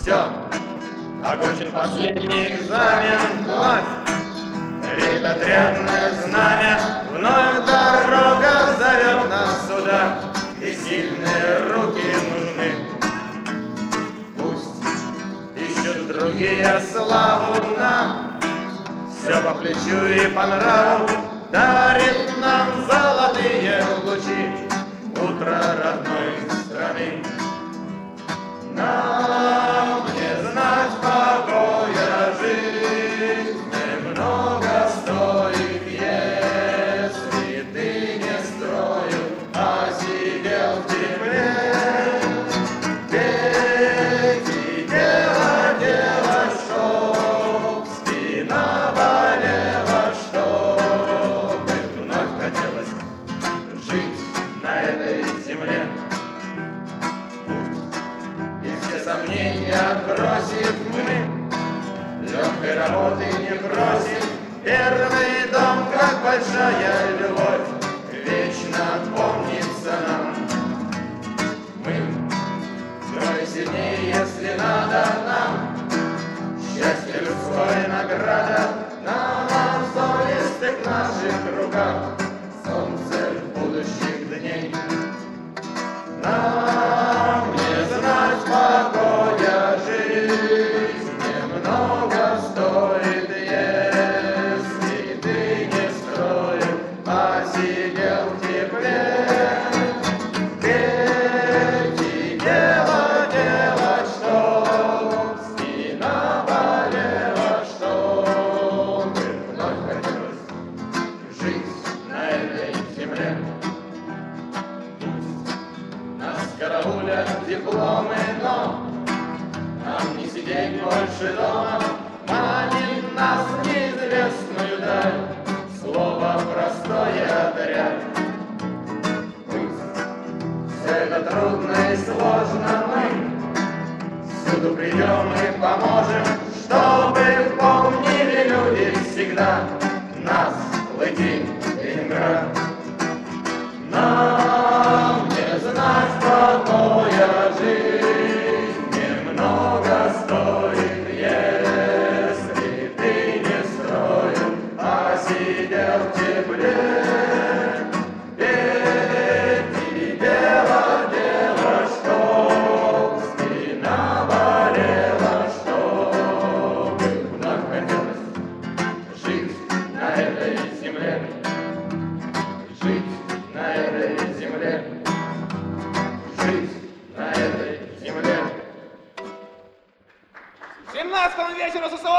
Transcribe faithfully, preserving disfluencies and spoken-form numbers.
Все, окончен последний экзамен, власть, рейд отрядное знамя, вновь дорога зовет нас сюда, и сильные руки нужны. Пусть ищут другие славу нам, все по плечу и по нраву дарит нам золотые лучи утро родной страны. Нам не знать покоя, жизнь немного стоит, если ты не строил, а сидел в тепле. Петь и дело, дело, чтоб спина болела, чтобы вновь хотелось жить на этой земле. Сомнения отбросив мы, легкой работы не бросим. Первый дом, как большая любовь, вечно помнится нам. Мы втрое сильнее, если надо нам. Счастье людское награда на мозолистых наших руках. Солнце будущих дней. Нам не знать покоя, жизнь немного стоит, если ты не строил, а сидел в тепле. Петь и дело делать, чтоб спина болела, чтобы вновь хотелось жить на этой земле. Караулят дипломы, но нам не сидеть больше дома, манит нас в неизвестную даль, слово простое дарят. Пусть все это трудно и сложно, мы всюду придем и поможем, чтобы помнили люди всегда нас, Владимир Ленинград. Нам не знать покоя, жизнь немного стоит, если ты не строил, а сидел в тепле. Петь и дело, дело, чтоб спина болела, чтобы вновь хотелось жить на этой земле. Жить на этой земле, жить на этой земле. семнадцатому вечеру ССО